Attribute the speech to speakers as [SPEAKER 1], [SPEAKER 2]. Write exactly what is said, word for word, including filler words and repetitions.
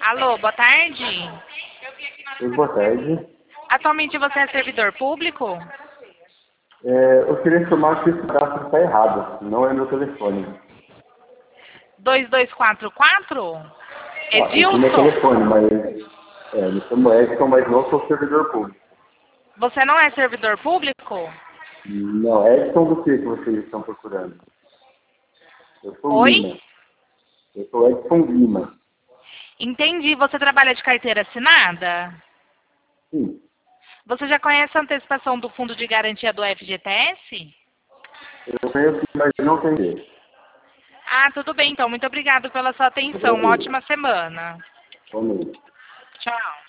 [SPEAKER 1] Alô, boa tarde.
[SPEAKER 2] Oi, boa tarde.
[SPEAKER 1] Atualmente você é servidor público?
[SPEAKER 2] É, eu queria informar que esse cadastro está errado. Não é meu telefone.
[SPEAKER 1] dois dois quatro quatro?
[SPEAKER 2] Ah, esse é meu
[SPEAKER 1] Edilson?
[SPEAKER 2] telefone, mas... É, me chamo Edson, mas não sou servidor público.
[SPEAKER 1] Você não é servidor público?
[SPEAKER 2] Não, Edson do que que vocês estão procurando? Eu sou
[SPEAKER 1] Oi?
[SPEAKER 2] Lima. Eu sou Edson Lima.
[SPEAKER 1] Entendi. Você trabalha de carteira assinada?
[SPEAKER 2] Sim,
[SPEAKER 1] Você já conhece a antecipação do Fundo de Garantia do F G T S?
[SPEAKER 2] eu conheço, mas não tenho.
[SPEAKER 1] Ah, tudo bem então. Muito obrigado pela sua atenção. Uma
[SPEAKER 2] Prazer.
[SPEAKER 1] ótima semana.
[SPEAKER 2] Bom mês.
[SPEAKER 1] Tchau.